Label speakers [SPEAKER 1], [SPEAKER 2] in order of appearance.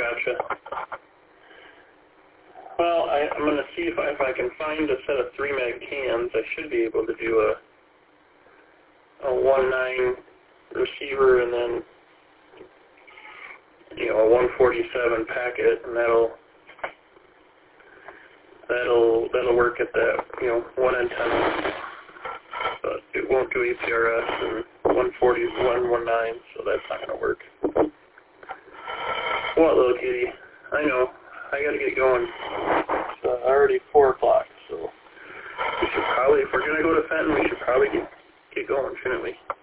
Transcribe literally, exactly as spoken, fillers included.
[SPEAKER 1] gotcha. Well, I, I'm going to see if I, if I can find a set of three meg cans. I should be able to do a a one nine receiver and then, you know, a one forty-seven packet, and that'll that'll that'll work at that, you know, one antenna. But it won't do E P R S and one forty, one nineteen, so that's not going to work. What, little kitty? I know. I got to get going. It's uh, already four o'clock, so we should probably, if we're going to go to Fenton, we should probably get, get going, shouldn't we?